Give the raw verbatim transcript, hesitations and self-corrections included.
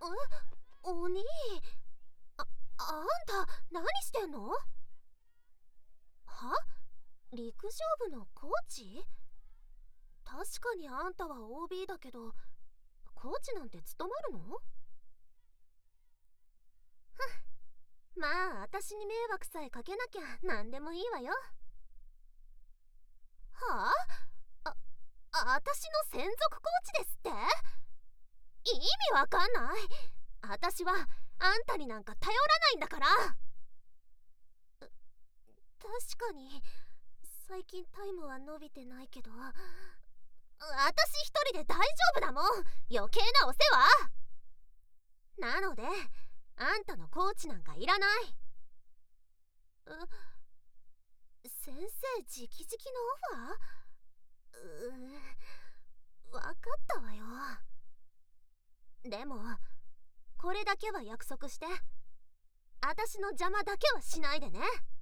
お兄、あ、あんた何してんの？は？陸上部のコーチ？確かにあんたは オービー だけど、コーチなんて務まるの？まあ私に迷惑さえかけなきゃ何でもいいわよ。はあ？あ、あ、私の専属コーチですって？意味わかんない。私はあんたになんか頼らないんだから。確かに最近タイムは伸びてないけど、私一人で大丈夫だもん。余計なお世話なので、あんたのコーチなんかいらない。先生直々のオファー？うーん、分かったわよ。でもこれだけは約束して、私の邪魔だけはしないでね。